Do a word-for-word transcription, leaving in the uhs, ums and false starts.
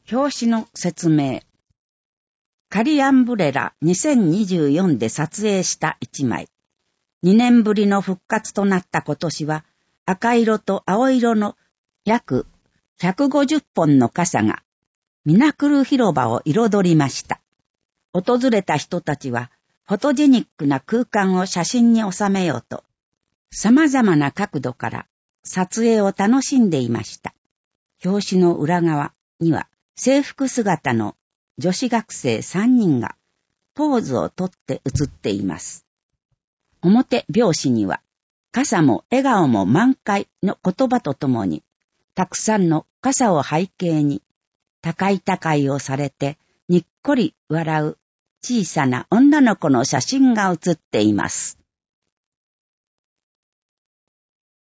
表紙の説明。カリアンブレラにせんにじゅうよんで撮影した一枚。にねんぶりの復活となった今年は、赤色と青色の約ひゃくごじゅっぽんの傘が、ミナクル広場を彩りました。訪れた人たちは、フォトジェニックな空間を写真に収めようと、様々な角度から撮影を楽しんでいました。表紙の裏側には、制服姿の女子学生さんにんがポーズをとって写っています。表表紙には傘も笑顔も満開の言葉とともにたくさんの傘を背景に高い高いをされてにっこり笑う小さな女の子の写真が写っています。